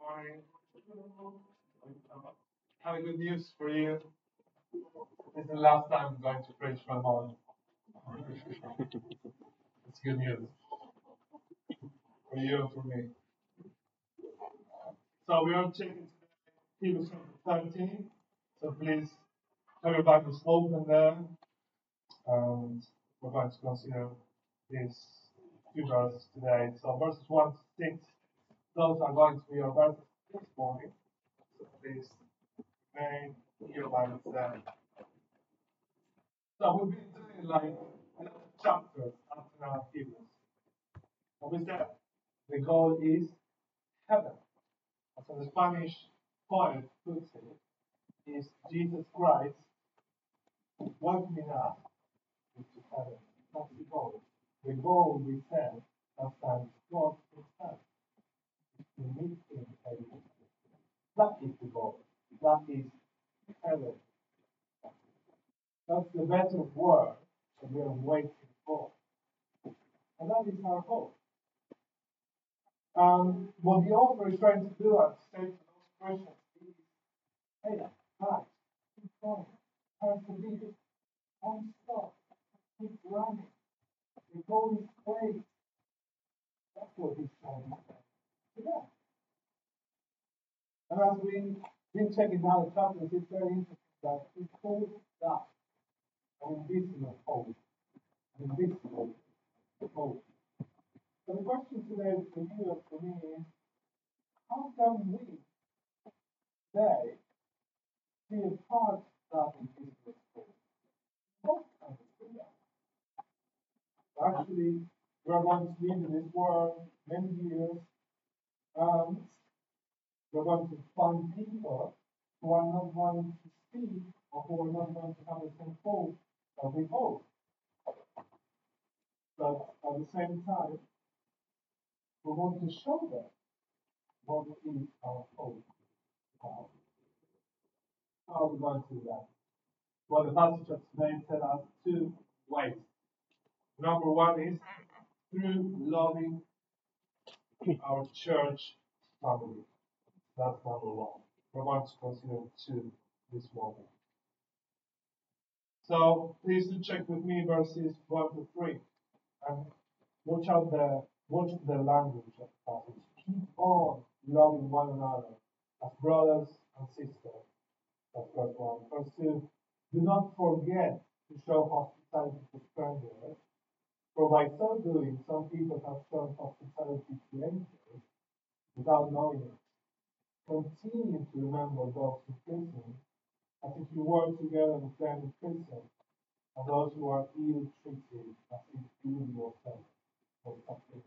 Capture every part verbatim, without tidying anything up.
Morning. I have good news for you. This is the last time I'm going to preach from home. It's good news for you and for me. So we are checking today Hebrews chapter thirteen. So please have your Bibles open there, and we're going to consider these few verses today. So verses one to six, those are going to be our verses this morning. So please remain in your Bibles there. So we've been doing like eleven chapters up to now Hebrews. And with that, the goal is heaven. As the Spanish poet puts it, is Jesus Christ welcoming us into heaven. That's the goal. The goal we set last time is God Himself. To meet Him heaven. That is the goal. That is heaven. That's the better word that we are waiting for. And that is our hope. And what the author is trying to do and say to those Christians is, hey, guys, keep going, persevere, don't stop, keep running. The goal is great. That's what he's trying to say. Yeah. And as we been checking down the chapters, it's very interesting that he calls that an invisible hope. An invisible hope. So the question today for you and for me is, how can we today be a part of that invisible hope? What can we do that? Actually, we are going to live in this world many years, and we're going to find people who are not going to speak or who are not going to have the same hope that we hope. But at the same time, we want to show them what is our hope. How are we going to do that? Well, the passage of today tells us two ways. Number one is through loving our church family. That's number one. We're going to consider two this morning. So please do check with me verses one to three. And watch out the watch the language of the passage. Keep on loving one another as brothers and sisters. That's verse one. Verse two. Do not forget to show hospitality to strangers, for by so doing some people have shown hospitality to angels without knowing it. Continue to remember those in prison, as if you were together with them in prison, and those who are ill treated, as if you yourself were suffering.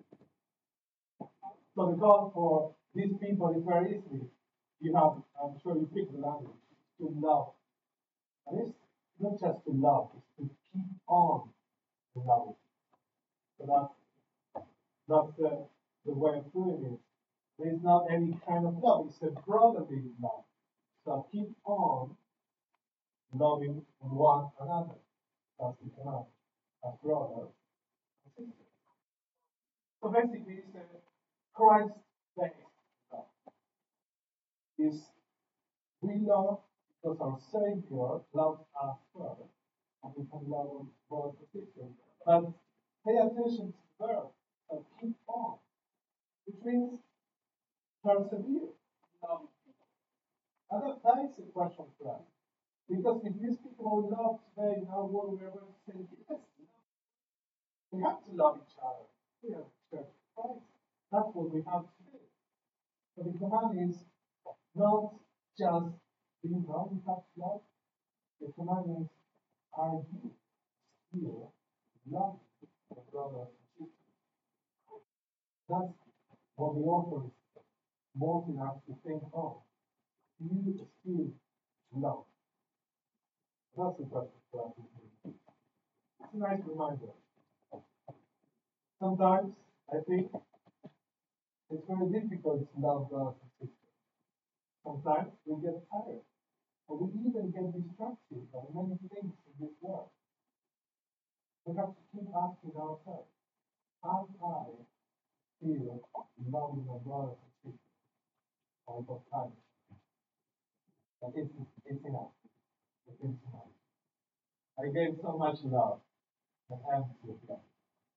So the call for these people is very easy. You have, I'm sure you pick the language, to love. And it's not just to love, it's to keep on loving. So that's, that's the, the way of doing it. There is not any kind of love, it's a brotherly love. So keep on loving one another. That's the command. As brothers and sisters. So basically, it's a Christ-based love. Is we love because our Savior loves us first, and we can love our brothers and sisters. But pay attention to the verb. So keep on, which means persevere. Love people. And that, that is a question for us. Because if you speak about love today in our world, we are going to say, yes, we have to love each other. We are the church of Christ. That's what we have to do. So the command is not just do you know we have to love? The command is are you still loving your brothers and sisters? That's what the author is wanting us to think of. Do you still love? That's the question for us. It's a nice reminder. Sometimes I think it's very difficult to love brothers and sisters. Sometimes we get tired, or we even get distracted by many things in this world. We have to keep asking ourselves, how I feel loving my brothers and sisters? all the time. But it's, it's enough. It's enough. I gave so much love and empty of love.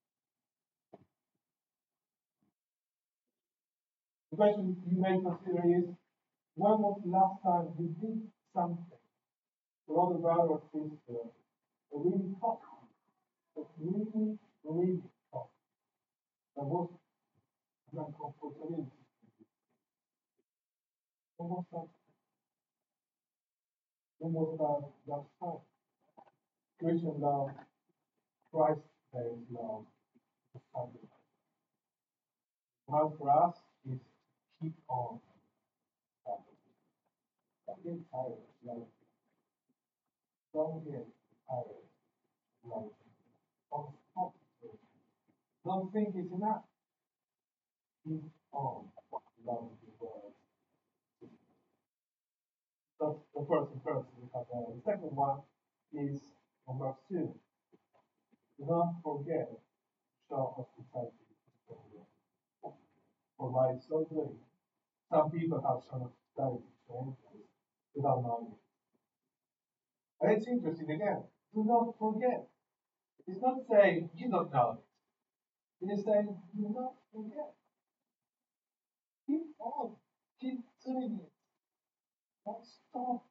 The question you may consider is, when was the last time you did something for other brother or sister that really cost you, that really, really cost you, that was an uncomfortability? When was that? When was that last time? Christian love, Christ-based love, is sacrifice. One for us is keep on sacrificing. Don't get tired of loving. Don't get tired of loving. Don't stop it. Don't think it's enough. Keep on loving the world. That's the first impression we have there. The second one is on verse two. Do not forget to show hospitality to strangers. For by so doing, some people have shown hospitality to strangers without knowing it. And it's interesting again. Do not forget. It's not saying you don't know it. It is saying do not forget. Keep on. Keep doing it. Don't stop.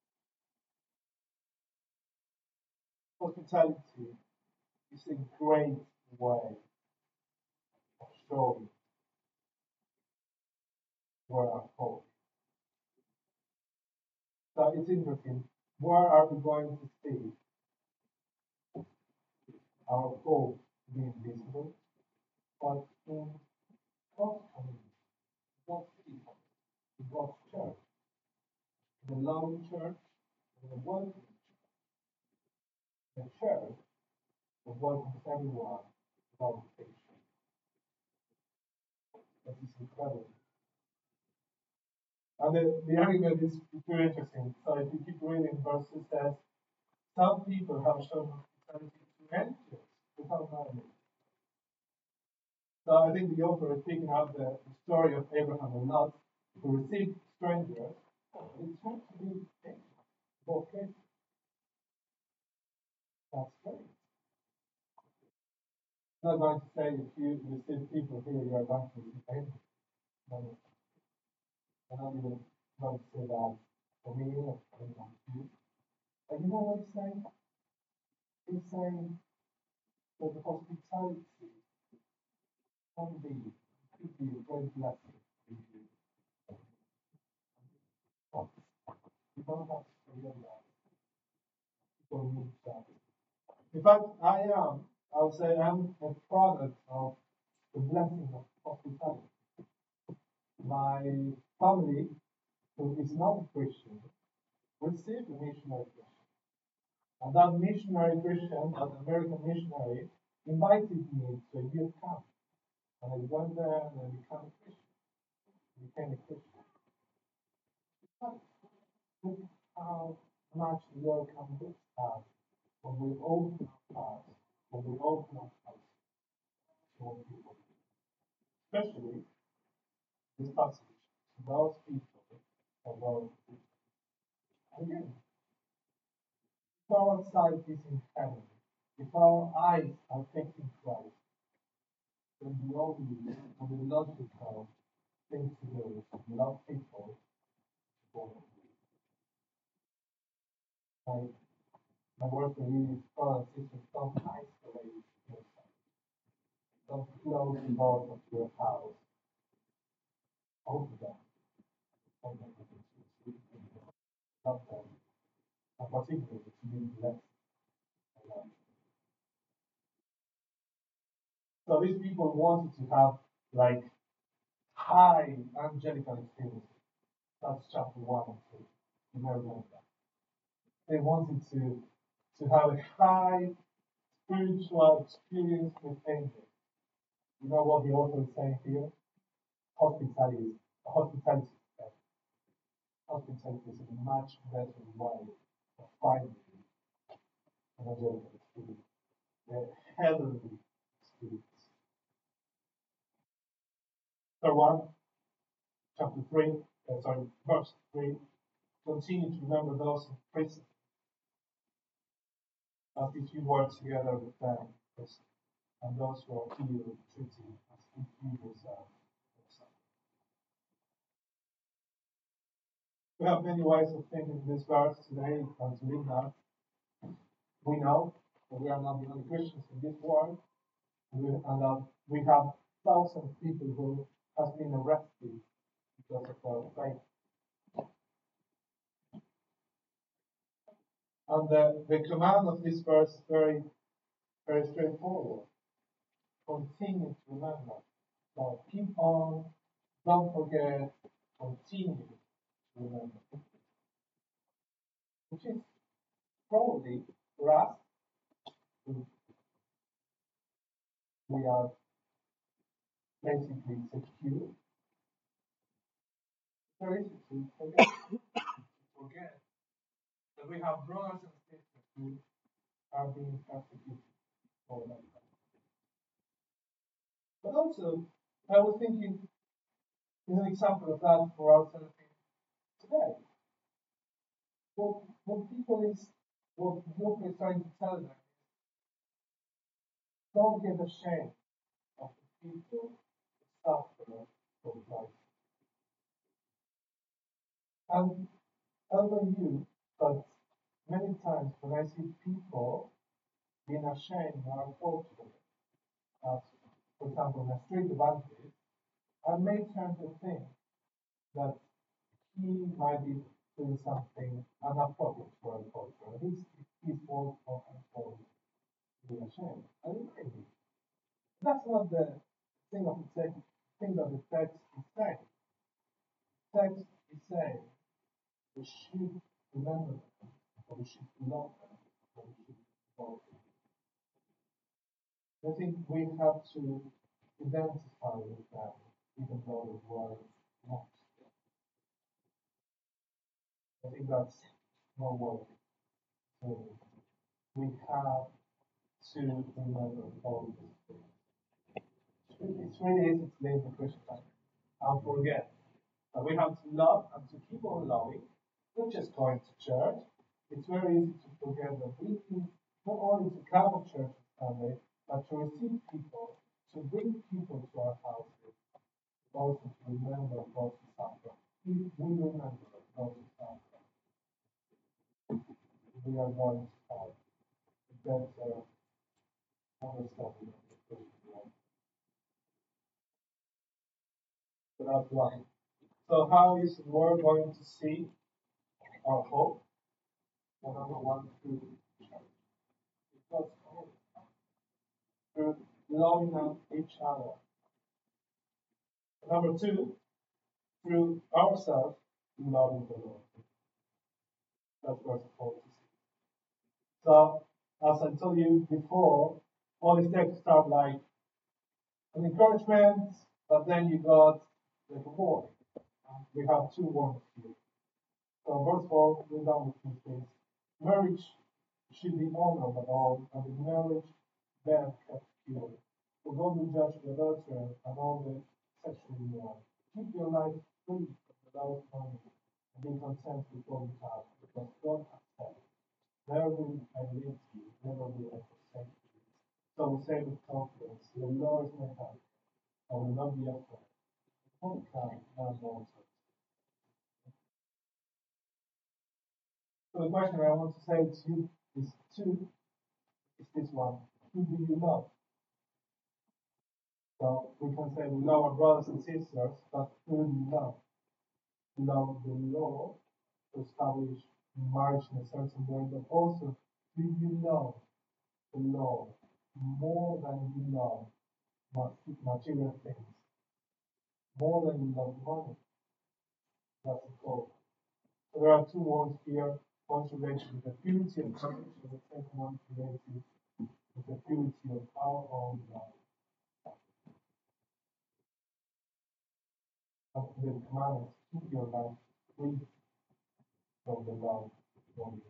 Hospitality is a great way of showing where our hope. So it's interesting. Where are we going to see our hope being visible? But in God's community, God's people, in God's church, in the loving church, in the working church, the church that welcomes everyone without distinction. That is incredible. And the, the argument is very interesting. So if you keep reading verses, it says, some people have shown hospitality to angels without knowing it. So I think the author is picking up the, the story of Abraham and Lot, who received strangers. It turned to be angels. Both cases. That's great. I'm not going to say if you receive people here, you are going to receive angels. No, no. I'm not even going to say that for me or for anyone else. But you know what he's saying? He's saying that the hospitality can be, could be a great blessing for you. But you don't have to realize people need that. In fact, I am, I would say I'm a product of the blessing of hospitality. My family, who is not a Christian, received a missionary Christian. And that missionary Christian, that American missionary, invited me to a youth camp. And I went there and I became a Christian. I became a Christian. Look how much welcome this has when we open our hearts, when we open our hearts to all people. Especially this passage, to those people and those people. Again, if our sight is in heaven, if our eyes are facing Christ, then the only and the logical thing to do is to love people for my, my word for you is, brothers and sisters, don't isolate yourself. Don't close the doors of your house. Open them. Open them. Love them. And particularly to be blessed. So these people wanted to have like high angelical experiences. That's chapter one and two. You never know that. They wanted to to have a high spiritual experience with angels. You know what the author is saying here? Hospitality is hospitality. Hospitality is a much better way of finding an angelical experience. A heavenly experience. Third one, chapter three, uh, sorry, verse three, continue to remember those in prison as if you were together with them in prison, and those who are ill treated as if you yourself were suffering. We have many ways of thinking this verse today and to read that. We know that we are not the only Christians in this world, and that we have thousands of people who have been arrested because of their faith. And the, the command of this verse is very, very straightforward. Continue to remember. So keep on, don't forget, continue to remember. Which is probably for us, we are basically secure. It's very easy to forget, to forget that we have brothers and sisters who are being persecuted for that. But also, I was thinking, is an example of that for ourselves today. What, what people is, what Job is trying to tell them is, don't get ashamed of the people who suffer for Christ. And I don't know you, but many times when I see people being ashamed or unfortunate, as for example, a street evangelist, I may turn to think that he might be doing something inappropriate for a culture. At least his fault or her fault to be ashamed. And it may be. That's not the thing of the text, thing that the text is saying. The text is saying we should remember them, or we should love them, or we should follow them. I think we have to identify with them, even though we were not. I think that's no work. So we have to remember all these things. It's really easy to live the Christian life and forget that we have to love and to keep on loving, not just going to church. It's very easy to forget that we need not only to come to church Sunday, but to receive people, to bring people to our houses, also to remember those who suffer. If we remember those who suffer, we are going to have a better understanding of the Christian life. So that's one. So how is the world going to see our hope? Well, number one, through church. Because through loving each other. Number two, through ourselves loving the Lord. That's verse four to six. So, as I told you before, all these texts start like an encouragement, but then you got like a warning. We have two warnings here. So, verse four, read down with me, please. Marriage should be honored by all, and the marriage bed kept pure. For God will judge the adulterer and all the sexually immoral. Keep your life free from the love of money and be content with what you have, because God has said, never will I leave you, never will I forsake you. So we say with confidence, the Lord is my help, I will not be afraid. What kind now also? So the question I want to say to you is two, is this one. Who do you love? So we can say we love our brothers and sisters, but who do you love? Love the law to establish marriage in a certain way, but also do you love the law more than you love material things, more than you love money? That's the goal. So there are two words here. One relates to the purity of marriage, and the second one relates to the purity of our own life. And the command is keep your life free from the love of money.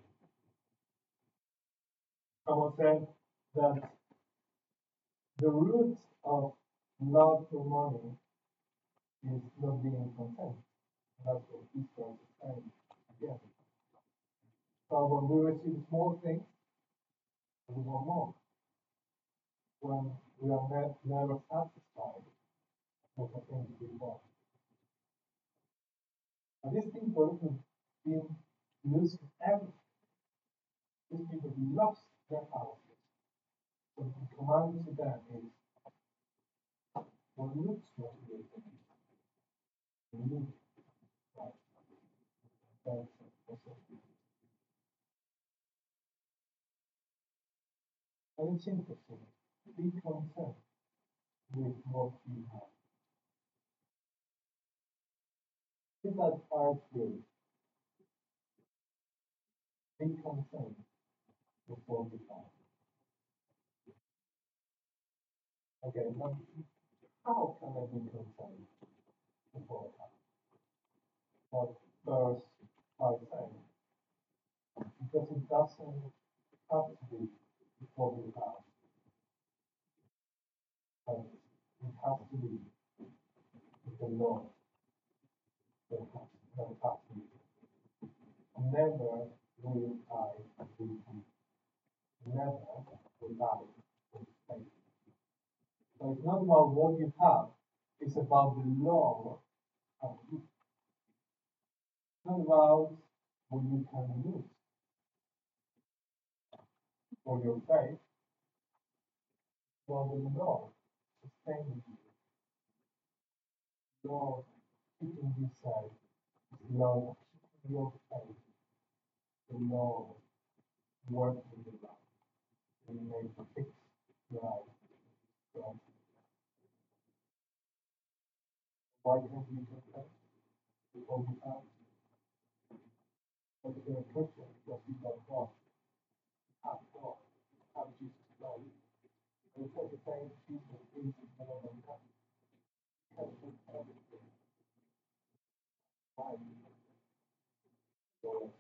Someone said that the root of love for money is not being content. And that's what this verse is saying again. So when we receive small things, we want more. When we are ne- never satisfied with the things we want. And these people who've been losing everything, these people who lost their houses, so the command to them is what looks motivating, you need Christ. That's also. And it's interesting. Be content with what you have. Is that hard to be content with what you have? Okay, now how can I be content with what I have? What verse five saying? Because it doesn't have to be with what we have, but it has to be with the Lord that has that has to be. Never will I be content. Never will I be faith. So it's not about what you have, it's about the Lord of you. It's not about what you can use for your faith, but the Lord sustaining you. Lord keeping you safe. The Lord keeping your faith. The Lord working in your life. And you may fix your life. God. Why can't you confess before you have? But if you're a Christian, because you've got God, have God, have Jesus Christ. And it's like the same Jesus is more than that. Because of everything. Why? So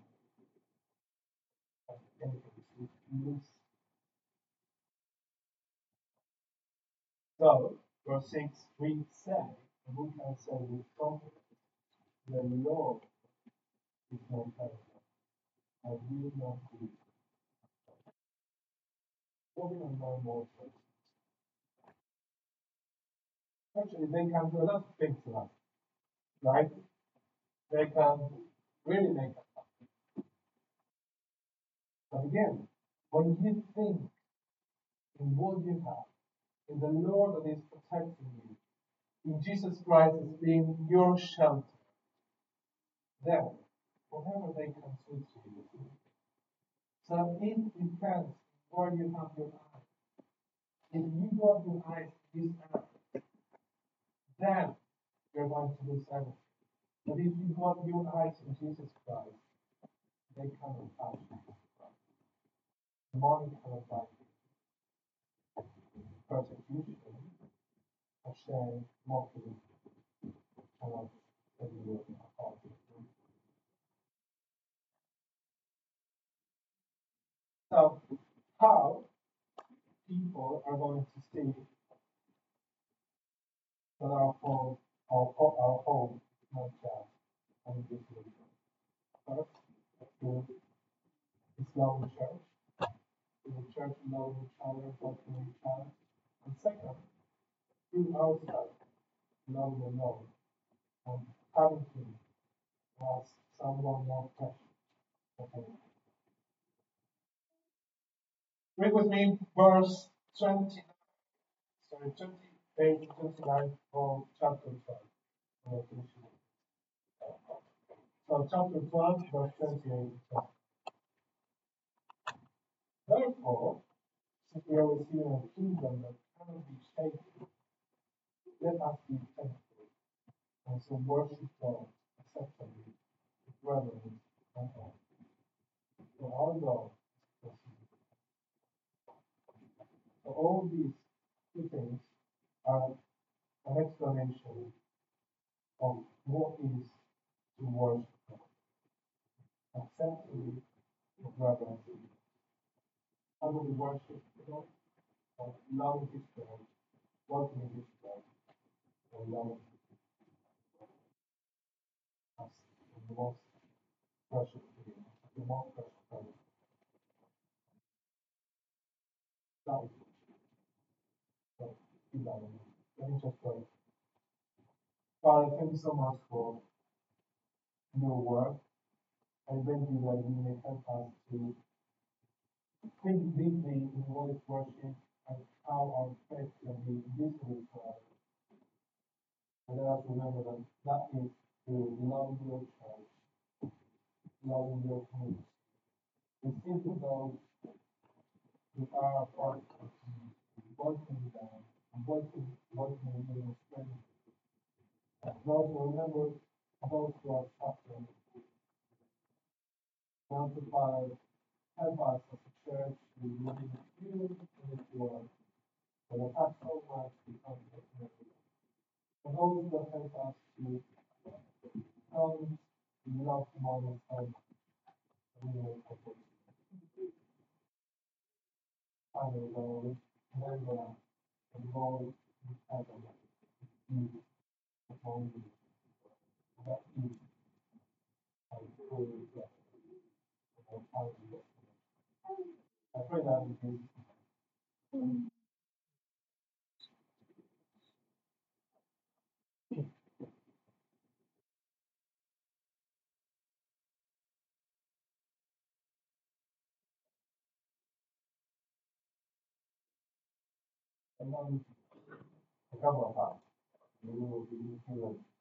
So, verse six, we say, and we can say with confidence, the Lord is my helper. I will not grieve. What we don't know more churches. Actually, they can do a lot of things to us, right? They can really make us happy. But again, when you think in what you have, in the Lord that is protecting you, in Jesus Christ as being your shelter, then whatever they can switch you. So it depends where you have your eyes. If you got your eyes to this earth, then you're going to lose everything. But if you got your eyes in Jesus Christ, they cannot touch you. Money cannot buy you. Persecution, a shame, mockery cannot take you apart. So, how people are going to see that our home, our, our home is not just an individual. First, through Islamic church, through the church loving each other, welcoming each other. And second, through ourselves, loving the Lord and having Him as someone more precious. Okay. Read with me verse twenty, sorry, twenty-eight to twenty-nine of chapter twelve. So chapter twelve, verse twenty-eight to twenty. Therefore, since we are receiving a kingdom that cannot be shaken, let us be thankful and so worship God acceptably with reverence and awe. For our God is merciful. So all these two things are an explanation of what is to worship God. Acceptably with reverence. How do we worship God? By loving His God, welcoming His God, and loving Him. the most precious to you, the most precious thing. That is so keep that in mind. Let me just pray. Father, thank you so much for your work. I thank you that you may help us to think deeply in what is worship and how our faith can be useful for us. And let us remember that that is through loving your church, loving your community. We see to those who are a part of the community, working with them, and working, working with them, strength. And also remember those who are suffering. Sanctify, help us as a church to live in you in this world. But it has so much become committed. And those that help us to come to love tomorrow so much. And we will help us. Finally, Lord, remember the Lord in heaven, you upon you, that you are fully blessed and are blessed. I pray that in Jesus' name. And then a couple of times, we will be healed.